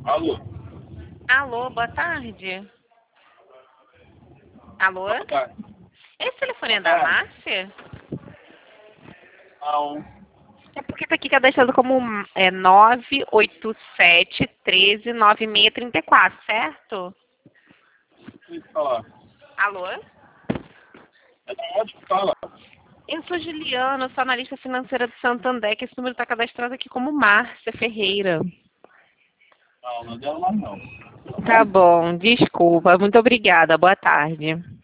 Alô? Alô, boa tarde. Alô? Boa tarde. Esse telefone é Boa da tarde. Márcia? Não. É porque tá aqui cadastrado como 987-13-9634, certo? Preciso falar. Alô? É da onde que fala? Eu sou Juliana, sou analista financeira do Santander, que esse número está cadastrado aqui como Márcia Ferreira. Não, não é dela mais não. Tá Tá bom? bom, desculpa. Muito obrigada. Boa tarde.